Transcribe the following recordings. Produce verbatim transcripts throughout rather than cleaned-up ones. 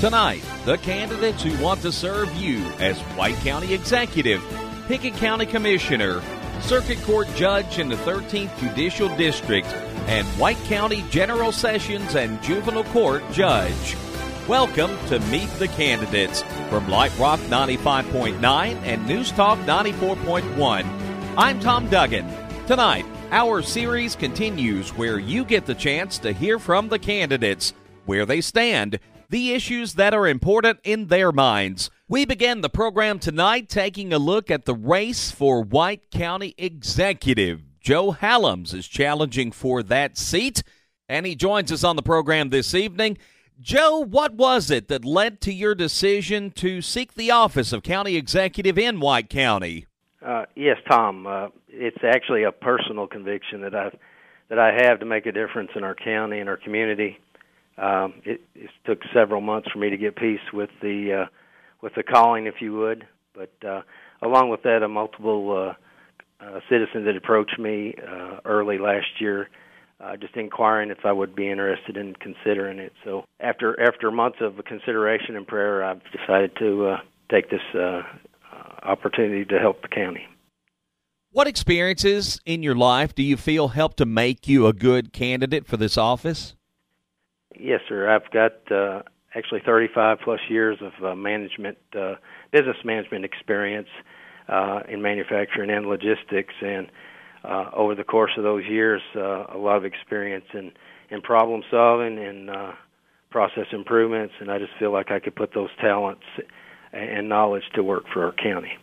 Tonight, the candidates who want to serve you as White County Executive, Pickett County Commissioner, Circuit Court Judge in the thirteenth Judicial District, and White County General Sessions and Juvenile Court Judge. Welcome to Meet the Candidates from Light Rock ninety-five point nine and News Talk ninety-four point one. I'm Tom Duggan. Tonight, our series continues where you get the chance to hear from the candidates, where they stand, the issues that are important in their minds. We begin the program tonight taking a look at the race for White County Executive. Joe Hallams is challenging for that seat, and he joins us on the program this evening. Joe, what was it that led to your decision to seek the office of County Executive in White County? Uh, yes, Tom. Uh, it's actually a personal conviction that I that I have to make a difference in our county and our community. Um, it, it took several months for me to get peace with the uh, with the calling, if you would. But uh, along with that, a multiple uh, uh, citizens that approached me uh, early last year, uh, just inquiring if I would be interested in considering it. So after after months of consideration and prayer, I've decided to uh, take this uh, uh, opportunity to help the county. What experiences in your life do you feel help to make you a good candidate for this office? Yes, sir. I've got uh, actually thirty-five plus years of uh, management, uh, business management experience uh, in manufacturing and logistics, and uh, over the course of those years, uh, a lot of experience in, in problem solving and uh, process improvements, and I just feel like I could put those talents and knowledge to work for our county.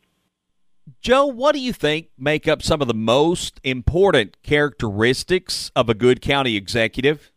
Joe, what do you think make up some of the most important characteristics of a good county executive?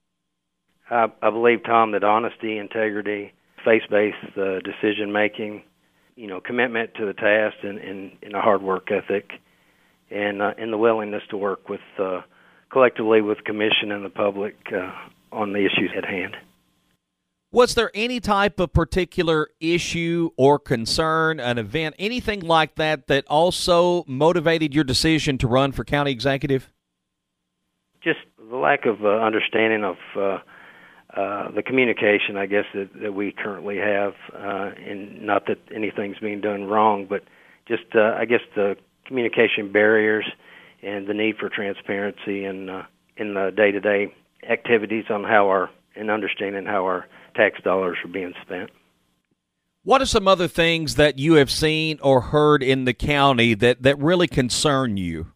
I, I believe, Tom, that honesty, integrity, faith-based uh, decision-making, you know, commitment to the task, and, and, and a hard work ethic, and uh, and the willingness to work with uh, collectively with the commission and the public uh, on the issues at hand. Was there any type of particular issue or concern, an event, anything like that that also motivated your decision to run for county executive? Just the lack of uh, understanding of uh, Uh, the communication, I guess, that, that we currently have, uh, and not that anything's being done wrong, but just, uh, I guess, the communication barriers and the need for transparency in, uh, in the day-to-day activities on how our, and understanding how our tax dollars are being spent. What are some other things that you have seen or heard in the county that, that really concern you?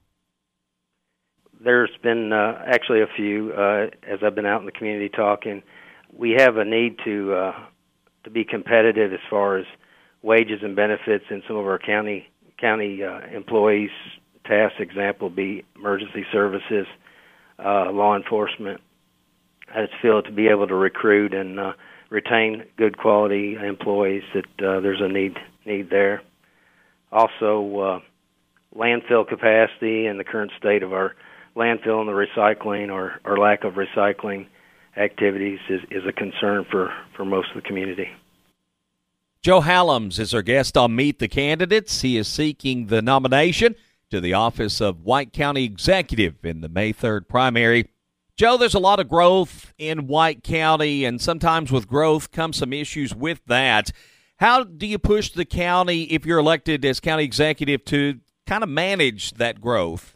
There's been uh, actually a few, uh, as I've been out in the community talking. We have a need to uh, to be competitive as far as wages and benefits in some of our county county uh, employees. Tasks, example, be emergency services, uh, law enforcement. I just feel to be able to recruit and uh, retain good quality employees that uh, there's a need need there. Also, uh, landfill capacity and the current state of our landfill and the recycling or, or lack of recycling activities is, is a concern for, for most of the community. Joe Hallams is our guest on Meet the Candidates. He is seeking the nomination to the office of White County Executive in the May third primary. Joe, there's a lot of growth in White County, and sometimes with growth comes some issues with that. How do you push the county, if you're elected as county executive, to kind of manage that growth?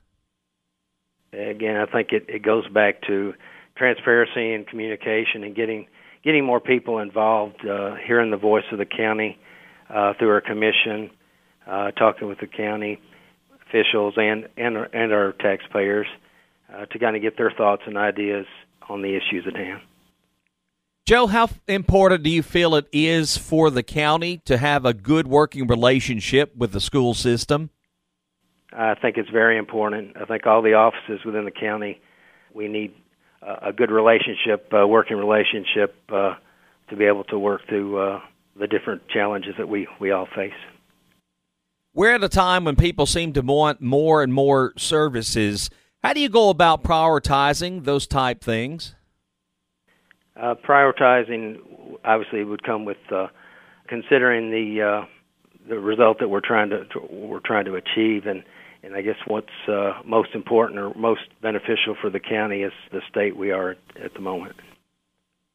Again, I think it, it goes back to transparency and communication and getting getting more people involved, uh, hearing the voice of the county uh, through our commission, uh, talking with the county officials and, and, our, and our taxpayers uh, to kind of get their thoughts and ideas on the issues at hand. Joe, how important do you feel it is for the county to have a good working relationship with the school system? I think it's very important. I think all the offices within the county, we need uh, a good relationship, uh, working relationship, uh, to be able to work through uh, the different challenges that we, we all face. We're at a time when people seem to want more and more services. How do you go about prioritizing those type things? Uh, prioritizing, obviously, would come with uh, considering the uh, the result that we're trying to, to we're trying to achieve, and And I guess what's uh, most important or most beneficial for the county is the state we are at, at the moment.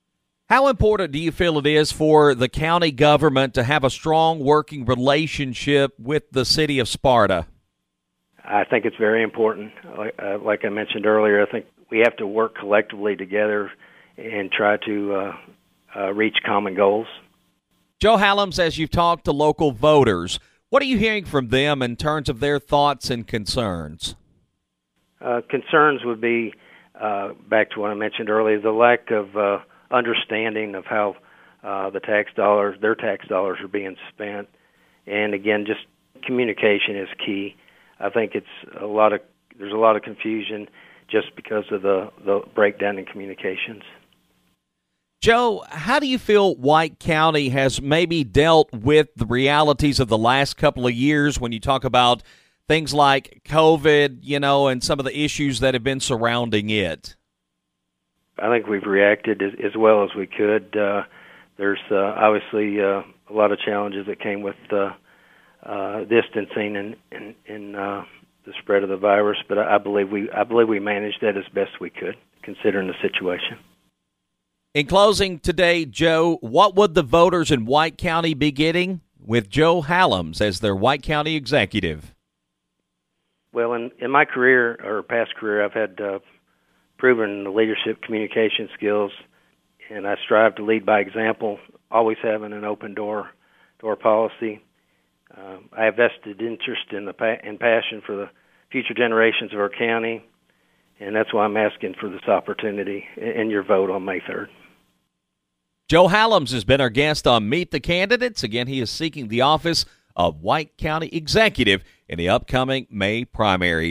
How important do you feel it is for the county government to have a strong working relationship with the city of Sparta? I think it's very important. Like, uh, like I mentioned earlier, I think we have to work collectively together and try to uh, uh, reach common goals. Joe Hallams, as you've talked to local voters, what are you hearing from them in terms of their thoughts and concerns? Uh, concerns would be, uh, back to what I mentioned earlier, the lack of uh, understanding of how uh, the tax dollars, their tax dollars are being spent. And again, just communication is key. I think it's a lot of, there's a lot of confusion just because of the, the breakdown in communications. Joe, how do you feel White County has maybe dealt with the realities of the last couple of years when you talk about things like COVID, you know, and some of the issues that have been surrounding it? I think we've reacted as, as well as we could. Uh, there's uh, obviously uh, a lot of challenges that came with uh, uh, distancing and, and, and uh, the spread of the virus, but I believe we I believe we managed that as best we could, considering the situation. In closing today, Joe, what would the voters in White County be getting with Joe Hallams as their White County executive? Well, in, in my career or past career, I've had uh, proven leadership communication skills, and I strive to lead by example, always having an open door door policy. Uh, I have vested interest in the pa- and passion for the future generations of our county, and that's why I'm asking for this opportunity in your vote on May third. Joe Hallams has been our guest on Meet the Candidates. Again, he is seeking the office of White County Executive in the upcoming May primary.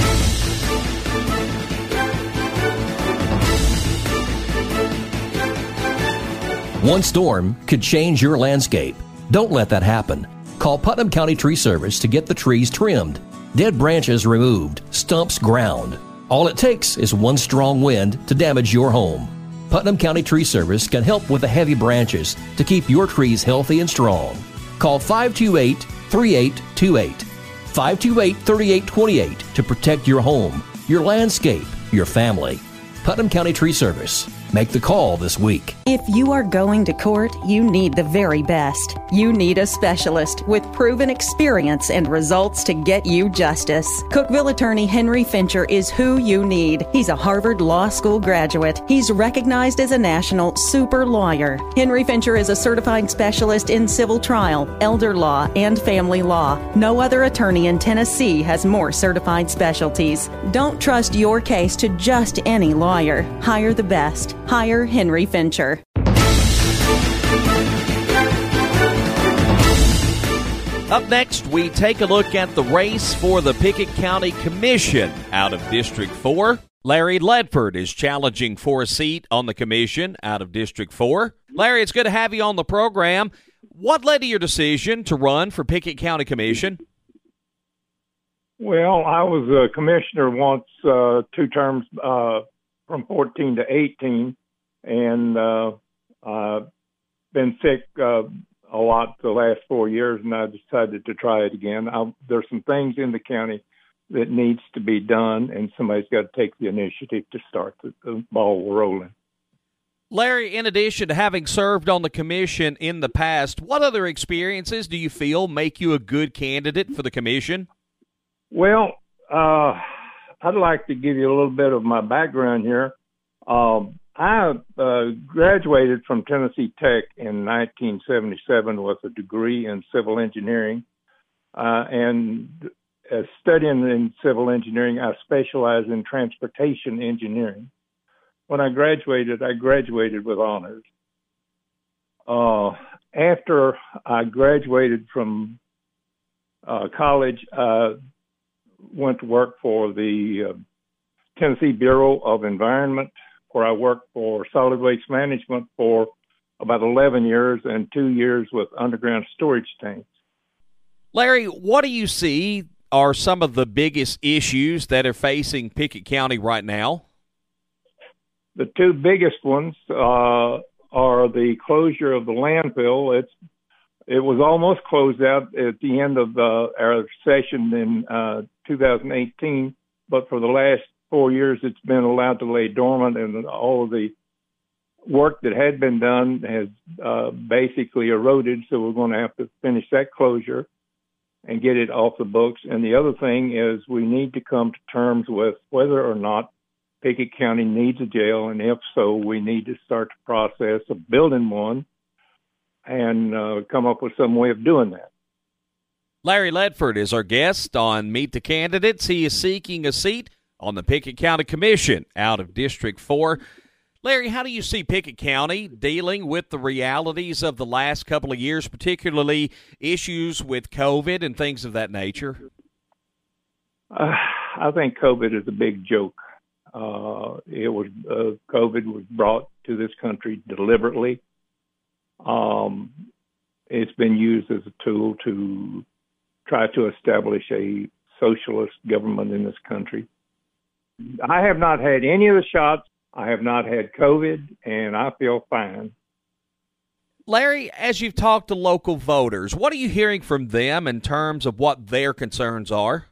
One storm could change your landscape. Don't let that happen. Call Putnam County Tree Service to get the trees trimmed, dead branches removed, stumps ground. All it takes is one strong wind to damage your home. Putnam County Tree Service can help with the heavy branches to keep your trees healthy and strong. Call five two eight, three eight two eight, five two eight, three eight two eight to protect your home, your landscape, your family. Putnam County Tree Service. Make the call this week. If you are going to court, you need the very best. You need a specialist with proven experience and results to get you justice. Cookeville attorney Henry Fincher is who you need. He's a Harvard Law School graduate. He's recognized as a national super lawyer. Henry Fincher is a certified specialist in civil trial, elder law, and family law. No other attorney in Tennessee has more certified specialties. Don't trust your case to just any lawyer. Hire the best. Hire Henry Fincher. Up next, we take a look at the race for the Pickett County Commission out of District four. Larry Ledford is challenging for a seat on the commission out of District four. Larry, it's good to have you on the program. What led to your decision to run for Pickett County Commission? Well, I was a commissioner once, uh, two terms uh, from fourteen to eighteen, and uh, I've been sick uh, a lot the last four years, and I decided to try it again. I, there's some things in the county that needs to be done, and somebody's got to take the initiative to start the, the ball rolling. Larry, in addition to having served on the commission in the past, what other experiences do you feel make you a good candidate for the commission? Well, uh, I'd like to give you a little bit of my background here. Um, I uh, graduated from Tennessee Tech in nineteen seventy-seven with a degree in civil engineering. Uh, and as studying in civil engineering, I specialized in transportation engineering. When I graduated, I graduated with honors. Uh, after I graduated from uh, college, I went to work for the uh, Tennessee Bureau of Environment, where I worked for solid waste management for about eleven years and two years with underground storage tanks. Larry, what do you see are some of the biggest issues that are facing Pickett County right now? The two biggest ones uh, are the closure of the landfill. It's It was almost closed out at the end of the, our session in uh, two thousand eighteen, but for the last four years it's been allowed to lay dormant, and all of the work that had been done has uh, basically eroded, so we're going to have to finish that closure and get it off the books. And the other thing is we need to come to terms with whether or not Pickett County needs a jail, and if so, we need to start the process of building one and uh, come up with some way of doing that. Larry Ledford is our guest on Meet the Candidates. He is seeking a seat on the Pickett County Commission out of District four. Larry, how do you see Pickett County dealing with the realities of the last couple of years, particularly issues with COVID and things of that nature? Uh, I think COVID is a big joke. Uh, it was uh, COVID was brought to this country deliberately. Um, it's been used as a tool to try to establish a socialist government in this country. I have not had any of the shots. I have not had COVID, and I feel fine. Larry, as you've talked to local voters, what are you hearing from them in terms of what their concerns are?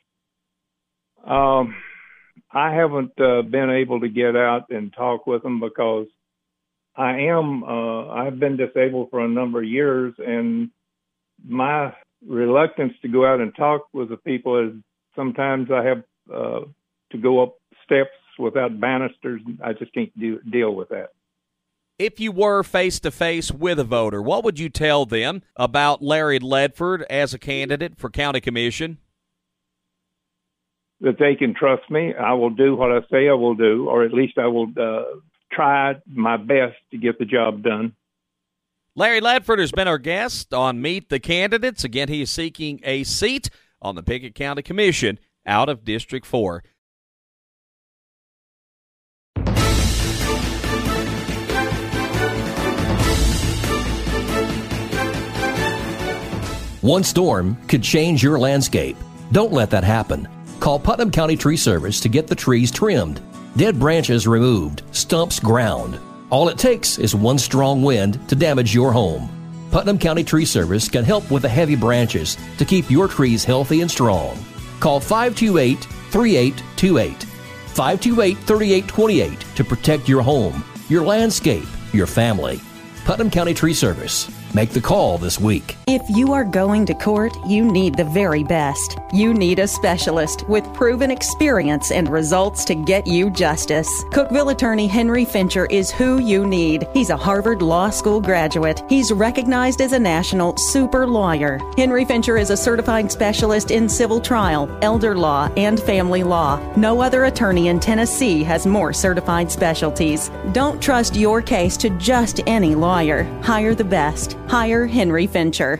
Um, I haven't uh, been able to get out and talk with them because I am, uh, I've been disabled for a number of years, and my reluctance to go out and talk with the people is sometimes I have uh, to go up steps without banisters. I just can't do, deal with that. If you were face-to-face with a voter, what would you tell them about Larry Ledford as a candidate for county commission? That they can trust me. I will do what I say I will do, or at least I will uh, try my best to get the job done. Larry Ledford has been our guest on Meet the Candidates. Again, he is seeking a seat on the Pickett County Commission out of District four. One storm could change your landscape. Don't let that happen. Call Putnam County Tree Service to get the trees trimmed, dead branches removed, stumps ground. All it takes is one strong wind to damage your home. Putnam County Tree Service can help with the heavy branches to keep your trees healthy and strong. Call five two eight, three eight two eight, five two eight, three eight two eight to protect your home, your landscape, your family. Putnam County Tree Service. Make the call this week. If you are going to court, you need the very best. You need a specialist with proven experience and results to get you justice. Cookeville attorney Henry Fincher is who you need. He's a Harvard Law School graduate. He's recognized as a national super lawyer. Henry Fincher is a certified specialist in civil trial, elder law, and family law. No other attorney in Tennessee has more certified specialties. Don't trust your case to just any lawyer. Hire the best. Hire Henry Fincher.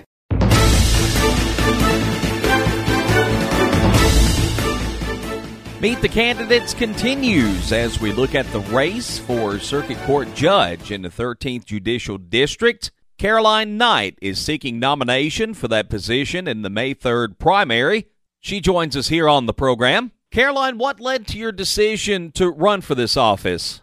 Meet the Candidates continues as we look at the race for Circuit Court Judge in the thirteenth Judicial District. Caroline Knight is seeking nomination for that position in the May third primary. She joins us here on the program. Caroline, what led to your decision to run for this office?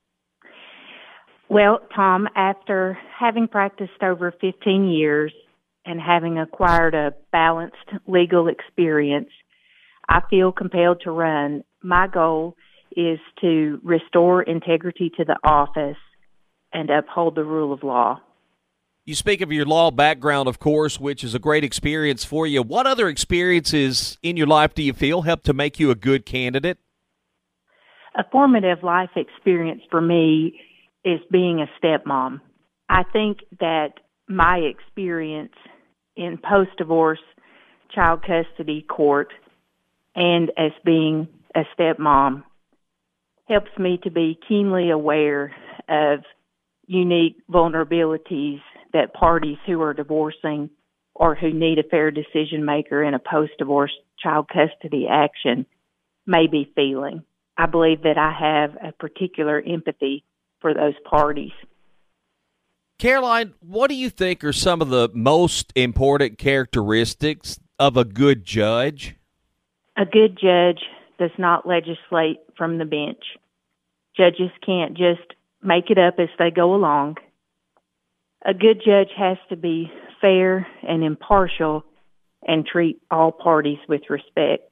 Well, Tom, after having practiced over fifteen years and having acquired a balanced legal experience, I feel compelled to run. My goal is to restore integrity to the office and uphold the rule of law. You speak of your law background, of course, which is a great experience for you. What other experiences in your life do you feel help to make you a good candidate? A formative life experience for me is being a stepmom. I think that my experience in post-divorce child custody court and as being a stepmom helps me to be keenly aware of unique vulnerabilities that parties who are divorcing or who need a fair decision maker in a post-divorce child custody action may be feeling. I believe that I have a particular empathy for those parties. Caroline, what do you think are some of the most important characteristics of a good judge? A good judge does not legislate from the bench. Judges can't just make it up as they go along. A good judge has to be fair and impartial and treat all parties with respect.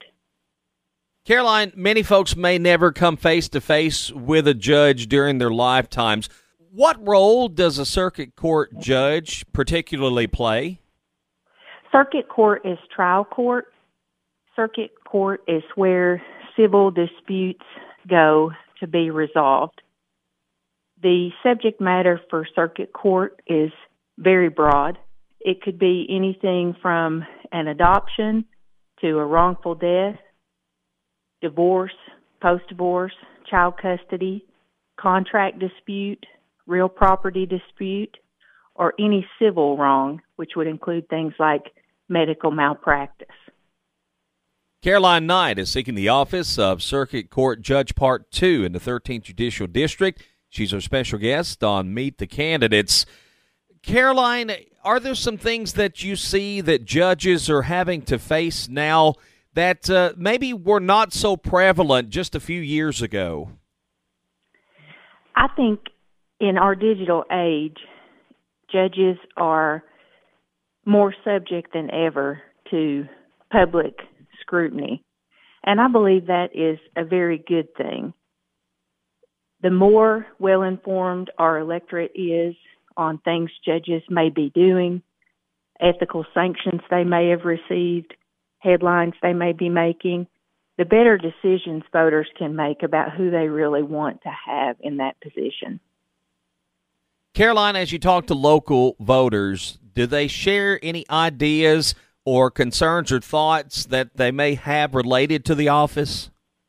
Caroline, many folks may never come face to face with a judge during their lifetimes. What role does a circuit court judge particularly play? Circuit court is trial court. Circuit court is where civil disputes go to be resolved. The subject matter for circuit court is very broad. It could be anything from an adoption to a wrongful death, divorce, post-divorce, child custody, contract dispute, real property dispute, or any civil wrong, which would include things like medical malpractice. Caroline Knight is seeking the office of Circuit Court Judge Part two in the thirteenth Judicial District. She's our special guest on Meet the Candidates. Caroline, are there some things that you see that judges are having to face now that uh, maybe were not so prevalent just a few years ago? I think in our digital age, judges are more subject than ever to public scrutiny, and I believe that is a very good thing. The more well-informed our electorate is on things judges may be doing, ethical sanctions they may have received, headlines they may be making, the better decisions voters can make about who they really want to have in that position. Caroline, as you talk to local voters, do they share any ideas or concerns or thoughts that they may have related to the office?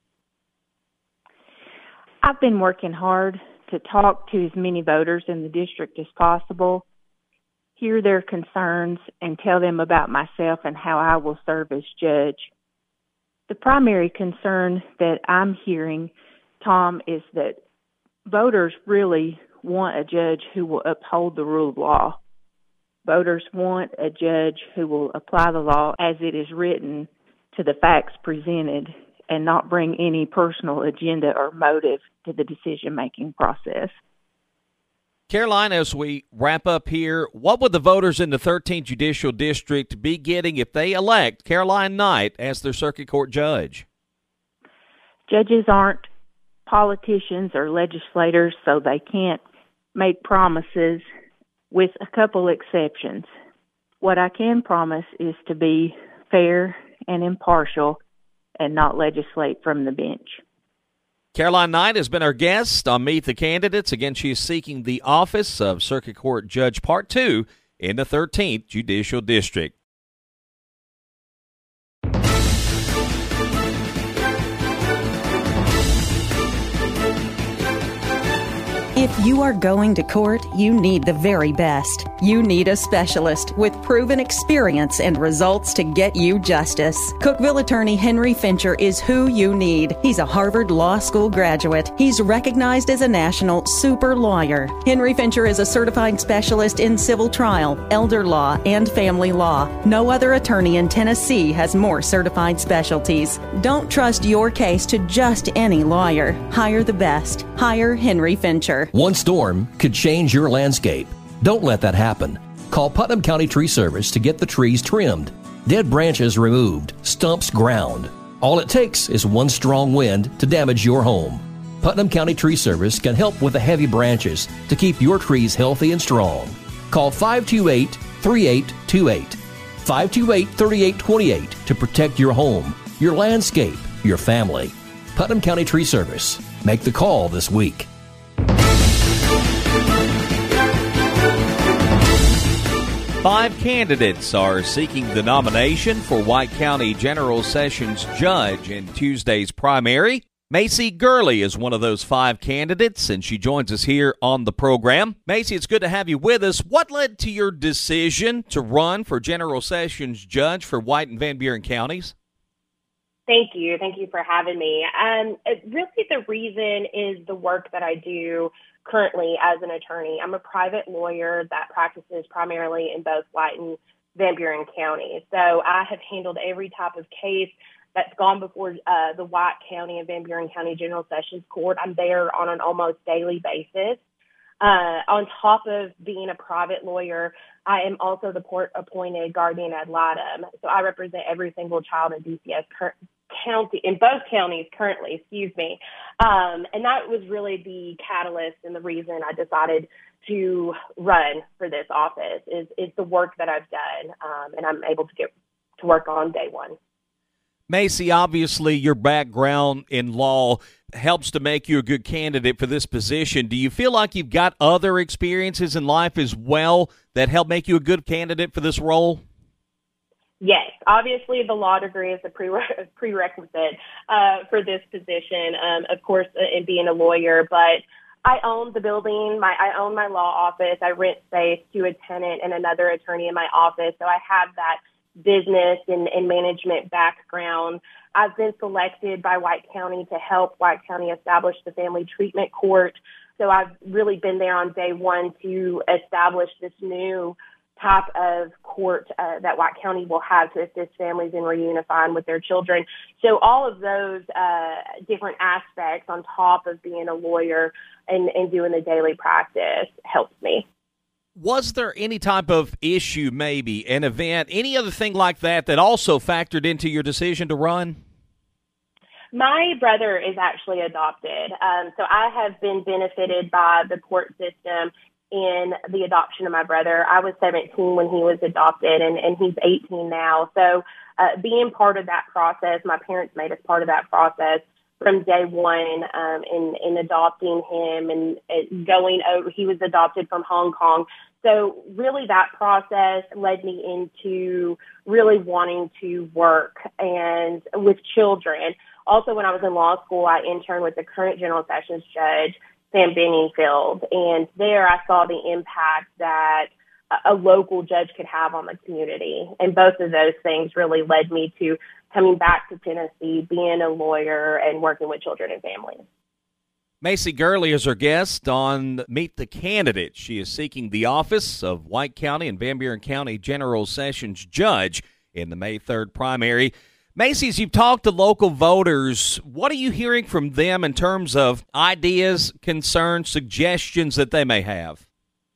I've been working hard to talk to as many voters in the district as possible, hear their concerns, and tell them about myself and how I will serve as judge. The primary concern that I'm hearing, Tom, is that voters really want a judge who will uphold the rule of law. Voters want a judge who will apply the law as it is written to the facts presented and not bring any personal agenda or motive to the decision-making process. Caroline, as we wrap up here, what would the voters in the thirteenth Judicial District be getting if they elect Caroline Knight as their circuit court judge? Judges aren't politicians or legislators, so they can't make promises, with a couple exceptions. What I can promise is to be fair and impartial and not legislate from the bench. Caroline Knight has been our guest on Meet the Candidates. Again, she is seeking the office of Circuit Court Judge Part two in the thirteenth Judicial District. If you are going to court, you need the very best. You need a specialist with proven experience and results to get you justice. Cookeville attorney Henry Fincher is who you need. He's a Harvard Law School graduate. He's recognized as a national super lawyer. Henry Fincher is a certified specialist in civil trial, elder law, and family law. No other attorney in Tennessee has more certified specialties. Don't trust your case to just any lawyer. Hire the best. Hire Henry Fincher. One storm could change your landscape. Don't let that happen. Call Putnam County Tree Service to get the trees trimmed, dead branches removed, stumps ground. All it takes is one strong wind to damage your home. Putnam County Tree Service can help with the heavy branches to keep your trees healthy and strong. Call five two eight, three eight two eight, five two eight, three eight two eight to protect your home, your landscape, your family. Putnam County Tree Service. Make the call this week. Five candidates are seeking the nomination for White County General Sessions Judge in Tuesday's primary. Macy Gurley is one of those five candidates, and she joins us here on the program. Macy, it's good to have you with us. What led to your decision to run for General Sessions Judge for White and Van Buren counties? Thank you. Thank you for having me. Um, it, really, the reason is the work that I do currently as an attorney. I'm a private lawyer that practices primarily in both White and Van Buren counties. So I have handled every type of case that's gone before uh, the White County and Van Buren County General Sessions Court. I'm there on an almost daily basis. Uh, on top of being a private lawyer, I am also the court-appointed guardian ad litem. So I represent every single child in D C S county, in both counties currently, excuse me. Um, and that was really the catalyst and the reason I decided to run for this office is, is the work that I've done. Um, and I'm able to get to work on day one. Macy, obviously your background in law helps to make you a good candidate for this position. Do you feel like you've got other experiences in life as well that help make you a good candidate for this role? Yes, obviously the law degree is a prere- prerequisite uh, for this position, um, of course, uh, in being a lawyer, but I own the building. My I own my law office. I rent space to a tenant and another attorney in my office, so I have that business and, and management background. I've been selected by White County to help White County establish the Family Treatment Court. So I've really been there on day one to establish this new type of court uh, that White County will have to assist families in reunifying with their children. So all of those uh, different aspects on top of being a lawyer and, and doing the daily practice helps me. Was there any type of issue, maybe an event, any other thing like that that also factored into your decision to run? My brother is actually adopted. Um, so I have been benefited by the court system in the adoption of my brother. I was seventeen when he was adopted, and, and he's eighteen now. So uh, being part of that process, my parents made us part of that process from day one um, in, in adopting him and uh, going over. He was adopted from Hong Kong. So really that process led me into really wanting to work and with children. Also, when I was in law school, I interned with the current General Sessions Judge, Sam Benningfield, and there I saw the impact that a local judge could have on the community. And both of those things really led me to coming back to Tennessee, being a lawyer, and working with children and families. Macy Gurley is our guest on Meet the Candidate. She is seeking the office of White County and Van Buren County General Sessions Judge in the May third primary. Macy, as you've talked to local voters, what are you hearing from them in terms of ideas, concerns, suggestions that they may have?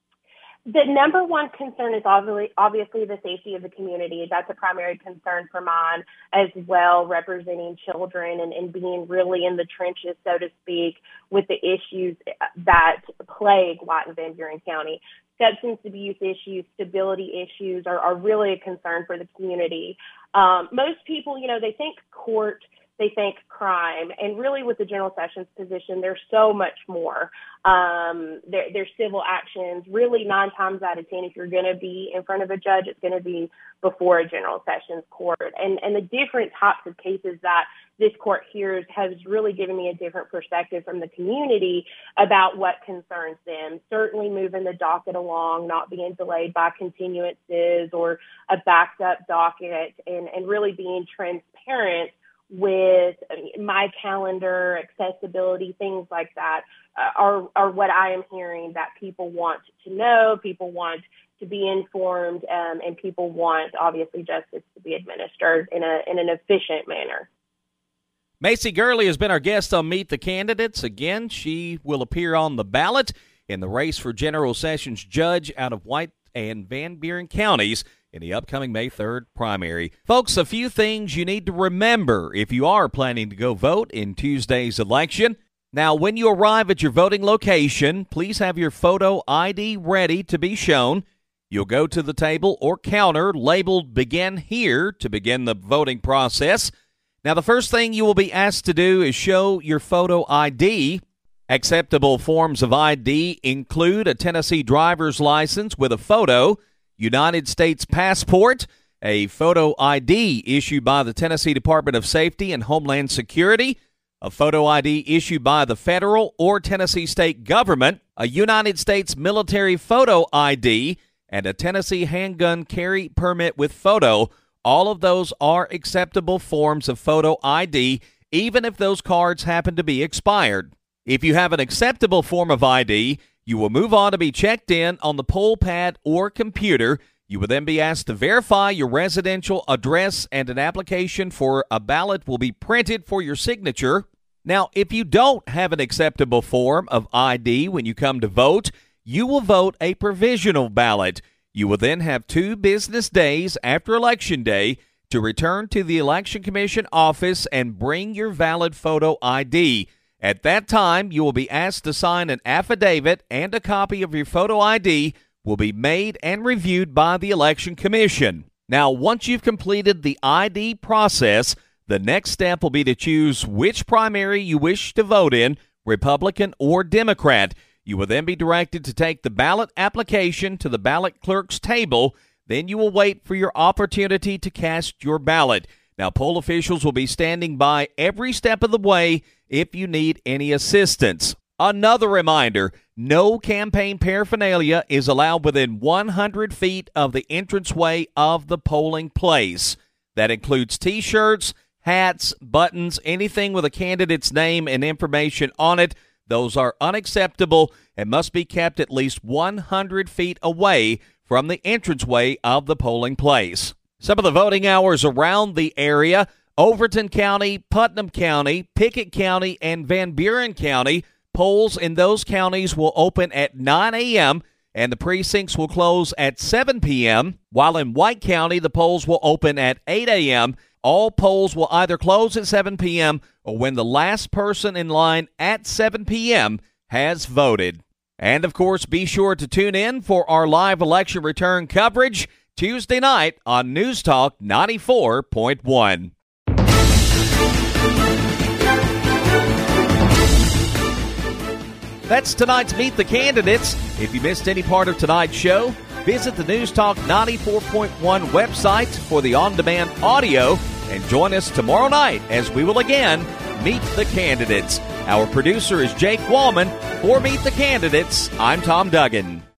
The number one concern is obviously, obviously the safety of the community. That's a primary concern for mine as well, representing children and, and being really in the trenches, so to speak, with the issues that plague White and Van Buren County. Substance abuse issues, stability issues are, are really a concern for the community. Um, most people, you know, they think court, they think crime, and really with the General Sessions position, there's so much more. Um, there, there's civil actions. Really, nine times out of ten, if you're going to be in front of a judge, it's going to be before a General Sessions court. And, and the different types of cases that this court hears has really given me a different perspective from the community about what concerns them. Certainly moving the docket along, not being delayed by continuances or a backed up docket, and, and really being transparent with my calendar, accessibility, things like that uh, are, are what I am hearing that people want to know, people want to be informed, um, and people want, obviously, justice to be administered in a in an efficient manner. Macy Gurley has been our guest on Meet the Candidates. Again, she will appear on the ballot in the race for General Sessions Judge out of White and Van Buren counties in the upcoming May third primary. Folks, a few things you need to remember if you are planning to go vote in Tuesday's election. Now, when you arrive at your voting location, please have your photo I D ready to be shown. You'll go to the table or counter labeled Begin Here to begin the voting process. Now, the first thing you will be asked to do is show your photo I D. Acceptable forms of I D include a Tennessee driver's license with a photo, United States passport, a photo I D issued by the Tennessee Department of Safety and Homeland Security, a photo I D issued by the federal or Tennessee state government, a United States military photo I D, and a Tennessee handgun carry permit with photo. All of those are acceptable forms of photo I D, even if those cards happen to be expired. If you have an acceptable form of I D, you will move on to be checked in on the poll pad or computer. You will then be asked to verify your residential address, and an application for a ballot will be printed for your signature. Now, if you don't have an acceptable form of I D when you come to vote, you will vote a provisional ballot. You will then have two business days after Election Day to return to the Election Commission office and bring your valid photo I D. At that time, you will be asked to sign an affidavit, and a copy of your photo I D will be made and reviewed by the Election Commission. Now, once you've completed the I D process, the next step will be to choose which primary you wish to vote in, Republican or Democrat. You will then be directed to take the ballot application to the ballot clerk's table. Then you will wait for your opportunity to cast your ballot. Now, poll officials will be standing by every step of the way if you need any assistance. Another reminder, no campaign paraphernalia is allowed within one hundred feet of the entranceway of the polling place. That includes T-shirts, hats, buttons, anything with a candidate's name and information on it. Those are unacceptable and must be kept at least one hundred feet away from the entranceway of the polling place. Some of the voting hours around the area: Overton County, Putnam County, Pickett County, and Van Buren County. Polls in those counties will open at nine a.m., and the precincts will close at seven p.m., while in White County, the polls will open at eight a.m. All polls will either close at seven p.m. or when the last person in line at seven p.m. has voted. And, of course, be sure to tune in for our live election return coverage Tuesday night on News Talk ninety-four point one. That's tonight's Meet the Candidates. If you missed any part of tonight's show, visit the News Talk ninety-four point one website for the on-demand audio and join us tomorrow night as we will again meet the candidates. Our producer is Jake Wallman. For Meet the Candidates, I'm Tom Duggan.